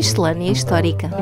Miscelânea Histórica.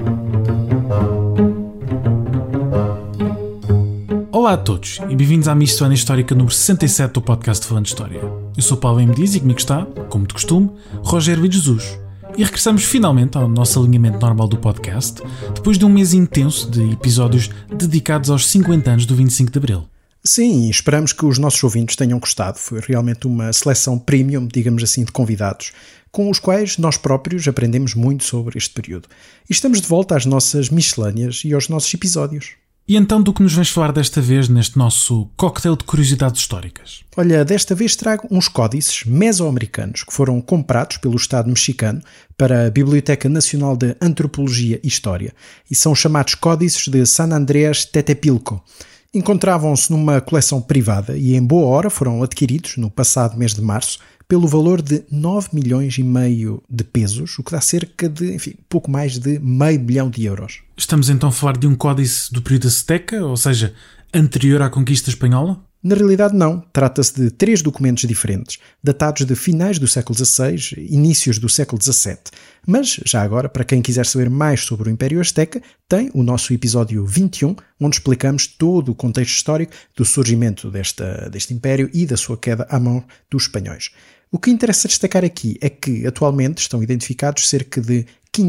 Olá a todos e bem-vindos à Miscelânea Histórica número 67 do podcast Falando de História. Eu sou Paulo M. Dias e comigo está, como de costume, Rogério de Jesus. E regressamos finalmente ao nosso alinhamento normal do podcast, depois de um mês intenso de episódios dedicados aos 50 anos do 25 de Abril. Sim, esperamos que os nossos ouvintes tenham gostado. Foi realmente uma seleção premium, digamos assim, de convidados, com os quais nós próprios aprendemos muito sobre este período. E estamos de volta às nossas miscelâneas e aos nossos episódios. E então do que nos vens falar desta vez neste nosso cocktail de curiosidades históricas? Olha, desta vez trago uns códices mesoamericanos que foram comprados pelo Estado mexicano para a Biblioteca Nacional de Antropologia e História e são chamados Códices de San Andrés Tetepilco. Encontravam-se numa coleção privada e em boa hora foram adquiridos no passado mês de março pelo valor de 9 milhões e meio de pesos, o que dá cerca de, pouco mais de meio milhão de euros. Estamos então a falar de um códice do período azteca, ou seja, anterior à conquista espanhola? Na realidade não, trata-se de 3 documentos diferentes, datados de finais do século XVI, inícios do século XVII. Mas, já agora, para quem quiser saber mais sobre o Império Azteca, tem o nosso episódio 21, onde explicamos todo o contexto histórico do surgimento deste Império e da sua queda à mão dos espanhóis. O que interessa destacar aqui é que, atualmente, estão identificados cerca de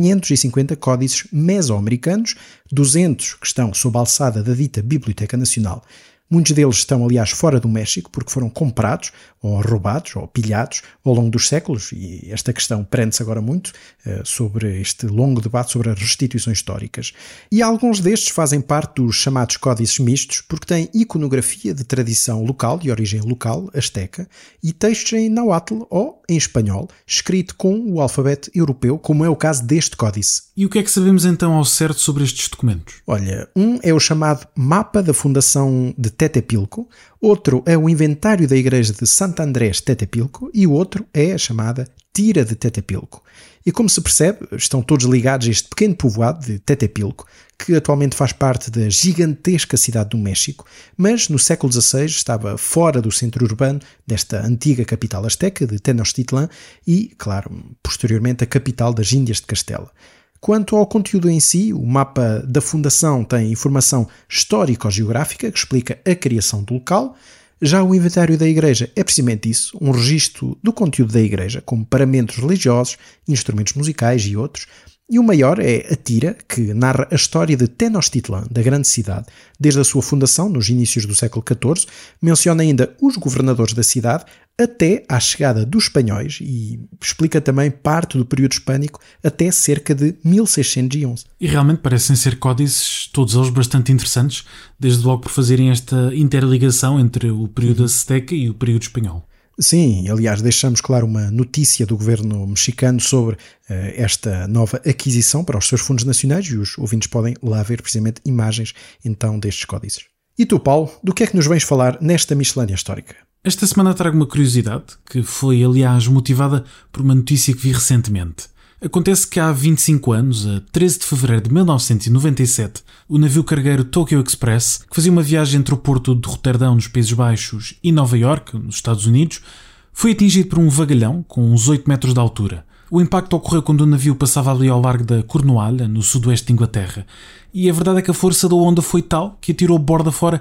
550 códices mesoamericanos, 200 que estão sob a alçada da dita Biblioteca Nacional. Muitos deles estão, aliás, fora do México porque foram comprados, ou roubados, ou pilhados ao longo dos séculos, e esta questão prende-se agora muito sobre este longo debate sobre as restituições históricas. E alguns destes fazem parte dos chamados códices mistos porque têm iconografia de tradição local, de origem local, azteca, e textos em náhuatl ou em espanhol, escrito com o alfabeto europeu, como é o caso deste códice. E o que é que sabemos então ao certo sobre estes documentos? Olha, um é o chamado Mapa da Fundação de Tetepilco, outro é o Inventário da Igreja de Sant Andrés Tetepilco e o outro é a chamada Tira de Tetepilco. E como se percebe, estão todos ligados a este pequeno povoado de Tetepilco, que atualmente faz parte da gigantesca cidade do México, mas no século XVI estava fora do centro urbano desta antiga capital azteca de Tenochtitlan e, claro, posteriormente a capital das Índias de Castela. Quanto ao conteúdo em si, o mapa da fundação tem informação histórico-geográfica que explica a criação do local. Já o inventário da igreja é precisamente isso, um registro do conteúdo da igreja, como paramentos religiosos, instrumentos musicais e outros. E o maior é a Tira, que narra a história de Tenochtitlan, da grande cidade, desde a sua fundação, nos inícios do século XIV, menciona ainda os governadores da cidade, até à chegada dos espanhóis e explica também parte do período hispânico até cerca de 1611. E realmente parecem ser códices, todos eles bastante interessantes, desde logo por fazerem esta interligação entre o período azteca e o período espanhol. Sim, aliás, deixamos, claro, uma notícia do governo mexicano sobre esta nova aquisição para os seus fundos nacionais e os ouvintes podem lá ver precisamente imagens então destes códices. E tu, Paulo, do que é que nos vens falar nesta miscelânea histórica? Esta semana trago uma curiosidade que foi, aliás, motivada por uma notícia que vi recentemente. Acontece que há 25 anos, a 13 de fevereiro de 1997, o navio cargueiro Tokyo Express, que fazia uma viagem entre o porto de Roterdão, nos Países Baixos, e Nova Iorque, nos Estados Unidos, foi atingido por um vagalhão com uns 8 metros de altura. O impacto ocorreu quando o navio passava ali ao largo da Cornualha, no sudoeste de Inglaterra. E a verdade é que a força da onda foi tal que atirou borda fora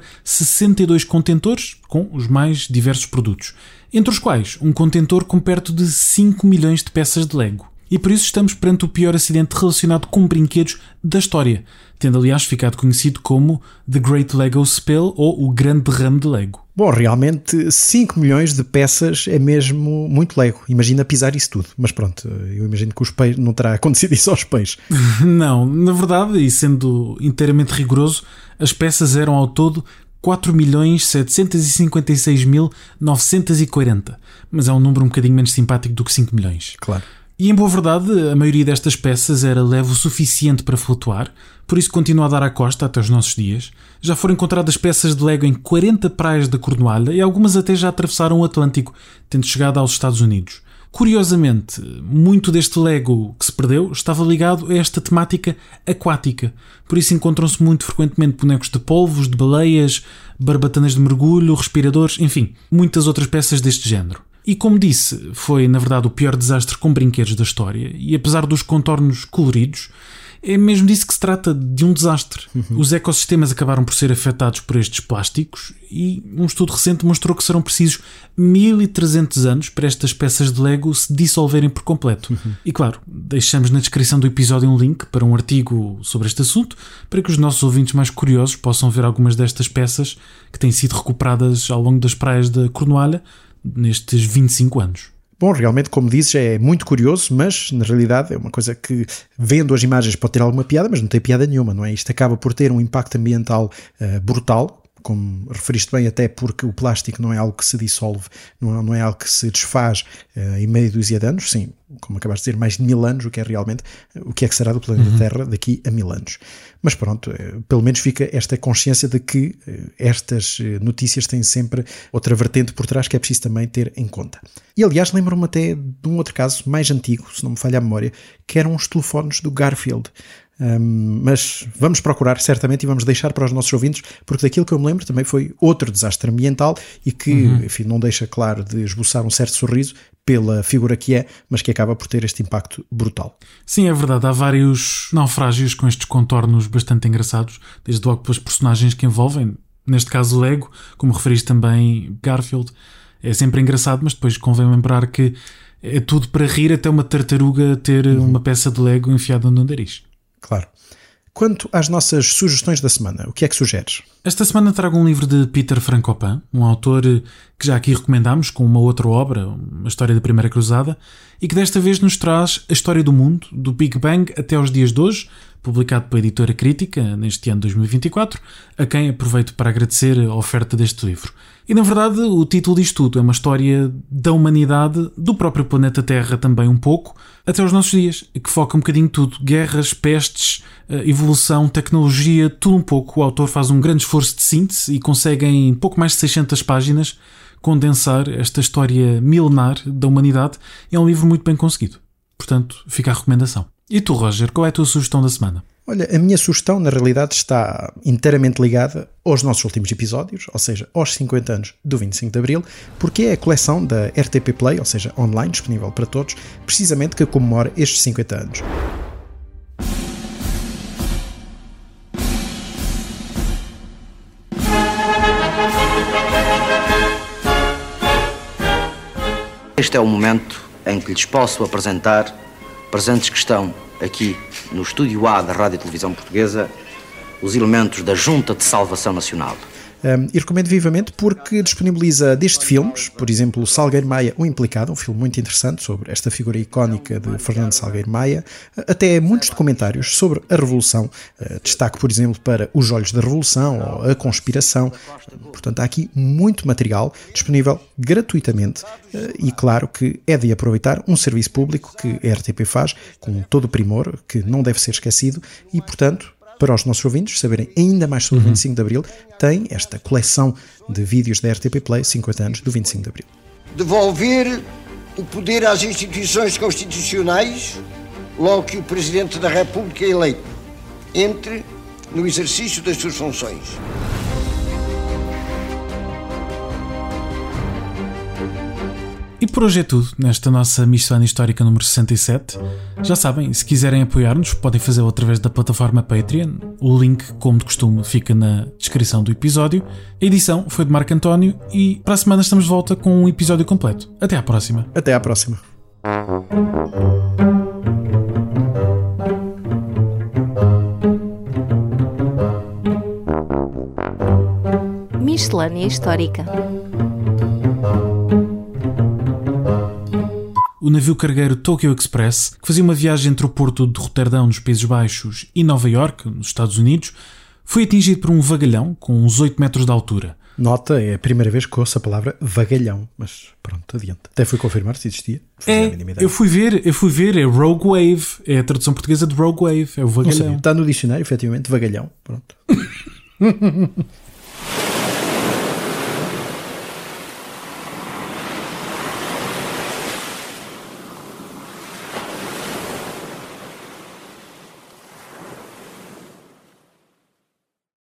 62 contentores com os mais diversos produtos, entre os quais um contentor com perto de 5 milhões de peças de Lego. E por isso estamos perante o pior acidente relacionado com brinquedos da história, tendo aliás ficado conhecido como The Great Lego Spill ou o Grande Derrame de Lego. Bom, realmente 5 milhões de peças é mesmo muito Lego. Imagina pisar isso tudo. Mas pronto, eu imagino que os peixes não terá acontecido isso aos peixes. Não, na verdade, e sendo inteiramente rigoroso, as peças eram ao todo 4.756.940. Mas é um número um bocadinho menos simpático do que 5 milhões. Claro. E em boa verdade, a maioria destas peças era leve o suficiente para flutuar, por isso continua a dar à costa até os nossos dias. Já foram encontradas peças de Lego em 40 praias da Cornualha e algumas até já atravessaram o Atlântico, tendo chegado aos Estados Unidos. Curiosamente, muito deste Lego que se perdeu estava ligado a esta temática aquática, por isso encontram-se muito frequentemente bonecos de polvos, de baleias, barbatanas de mergulho, respiradores, enfim, muitas outras peças deste género. E como disse, foi na verdade o pior desastre com brinquedos da história, e apesar dos contornos coloridos, é mesmo disso que se trata, de um desastre. Os ecossistemas acabaram por ser afetados por estes plásticos e um estudo recente mostrou que serão precisos 1300 anos para estas peças de Lego se dissolverem por completo. E claro, deixamos na descrição do episódio um link para um artigo sobre este assunto, para que os nossos ouvintes mais curiosos possam ver algumas destas peças que têm sido recuperadas ao longo das praias da Cornualha nestes 25 anos. Bom, realmente, como dizes, é muito curioso, mas na realidade é uma coisa que, vendo as imagens, pode ter alguma piada, mas não tem piada nenhuma, não é? Isto acaba por ter um impacto ambiental brutal, como referiste bem, até porque o plástico não é algo que se dissolve, não é algo que se desfaz em meio dúzia de anos, sim, como acabaste de dizer, mais de 1000 anos, o que é que será do planeta Terra daqui a 1000 anos. Mas pronto, pelo menos fica esta consciência de que estas notícias têm sempre outra vertente por trás que é preciso também ter em conta. E aliás, lembro-me até de um outro caso mais antigo, se não me falha a memória, que eram os telefones do Garfield. Mas vamos procurar certamente e vamos deixar para os nossos ouvintes, porque daquilo que eu me lembro também foi outro desastre ambiental e que, enfim, não deixa claro de esboçar um certo sorriso pela figura que é, mas que acaba por ter este impacto brutal. Sim, é verdade, há vários naufrágios com estes contornos bastante engraçados, desde logo pelas personagens que envolvem, neste caso Lego, como referiste também Garfield. É sempre engraçado, mas depois convém lembrar que é tudo para rir, até uma tartaruga ter uma peça de Lego enfiada no nariz. Claro. Quanto às nossas sugestões da semana, o que é que sugeres? Esta semana trago um livro de Peter Frankopan, um autor que já aqui recomendámos com uma outra obra, uma história da Primeira Cruzada, e que desta vez nos traz a história do mundo, do Big Bang até aos dias de hoje, publicado pela editora Crítica neste ano de 2024, a quem aproveito para agradecer a oferta deste livro. E na verdade o título diz tudo, é uma história da humanidade, do próprio planeta Terra também um pouco, até aos nossos dias, que foca um bocadinho tudo, guerras, pestes, evolução, tecnologia, tudo um pouco. O autor faz um grande esforço de síntese e consegue em pouco mais de 600 páginas condensar esta história milenar da humanidade. É um livro muito bem conseguido, portanto fica a recomendação. E tu, Roger, qual é a tua sugestão da semana? Olha, a minha sugestão na realidade está inteiramente ligada aos nossos últimos episódios, ou seja, aos 50 anos do 25 de Abril, porque é a coleção da RTP Play, ou seja, online, disponível para todos, precisamente que comemora estes 50 anos. Este é o momento em que lhes posso apresentar presentes que estão aqui no Estúdio A da Rádio e Televisão Portuguesa, os elementos da Junta de Salvação Nacional. E recomendo vivamente porque disponibiliza desde filmes, por exemplo, Salgueiro Maia, O Implicado, um filme muito interessante sobre esta figura icónica de Fernando Salgueiro Maia, até muitos documentários sobre a Revolução, destaque, por exemplo, para Os Olhos da Revolução ou A Conspiração. Portanto, há aqui muito material disponível gratuitamente e claro que é de aproveitar um serviço público que a RTP faz com todo o primor, que não deve ser esquecido e, portanto, para os nossos ouvintes saberem ainda mais sobre o 25 de Abril, tem esta coleção de vídeos da RTP Play, 50 anos do 25 de Abril. Devolver o poder às instituições constitucionais logo que o Presidente da República é eleito, entre no exercício das suas funções. E por hoje é tudo, nesta nossa missão histórica número 67. Já sabem, se quiserem apoiar-nos, podem fazê-lo através da plataforma Patreon. O link, como de costume, fica na descrição do episódio. A edição foi de Marco António e para a semana estamos de volta com um episódio completo. Até à próxima. Até à próxima. Miscelânea Histórica. O navio cargueiro Tokyo Express, que fazia uma viagem entre o porto de Roterdão, nos Países Baixos, e Nova Iorque, nos Estados Unidos, foi atingido por um vagalhão com uns 8 metros de altura. Nota, é a primeira vez que ouço a palavra vagalhão, mas pronto, adiante. Até fui confirmar se existia. Eu fui ver, é Rogue Wave, é a tradução portuguesa de Rogue Wave, é o vagalhão. Está no dicionário, efetivamente, vagalhão, pronto.